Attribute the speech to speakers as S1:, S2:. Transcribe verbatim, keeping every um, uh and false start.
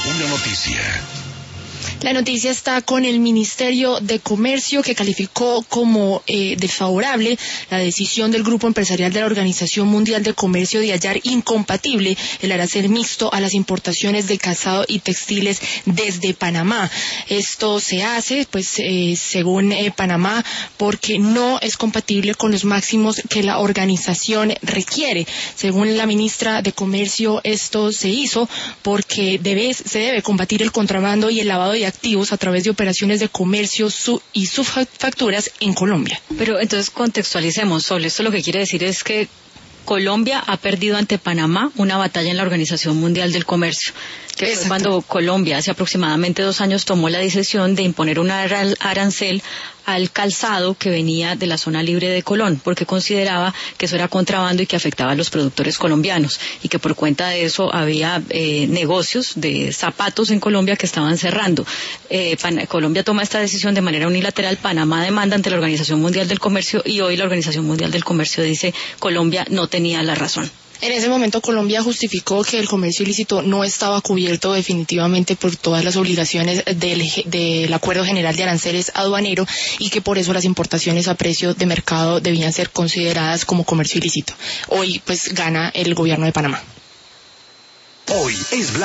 S1: Una noticia.
S2: La noticia está con el Ministerio de Comercio, que calificó como eh, desfavorable la decisión del grupo empresarial de la Organización Mundial de Comercio de hallar incompatible el arancel mixto a las importaciones de calzado y textiles desde Panamá. Esto se hace, pues, eh, según eh, Panamá, porque no es compatible con los máximos que la organización requiere. Según la ministra de Comercio, esto se hizo porque debe, se debe combatir el contrabando y el lavado de activos a través de operaciones de comercio su y subfacturas en Colombia.
S3: Pero entonces contextualicemos, Sol, esto lo que quiere decir es que Colombia ha perdido ante Panamá una batalla en la Organización Mundial del Comercio, que fue cuando Colombia hace aproximadamente dos años tomó la decisión de imponer un arancel al calzado que venía de la zona libre de Colón, porque consideraba que eso era contrabando y que afectaba a los productores colombianos, y que por cuenta de eso había eh, negocios de zapatos en Colombia que estaban cerrando. Eh, Pan- Colombia toma esta decisión de manera unilateral, Panamá demanda ante la Organización Mundial del Comercio, y hoy la Organización Mundial del Comercio dice Colombia no tenía la razón.
S2: En ese momento Colombia justificó que el comercio ilícito no estaba cubierto definitivamente por todas las obligaciones del, del Acuerdo General de Aranceles Aduanero, y que por eso las importaciones a precio de mercado debían ser consideradas como comercio ilícito. Hoy pues gana el gobierno de Panamá.
S1: Hoy es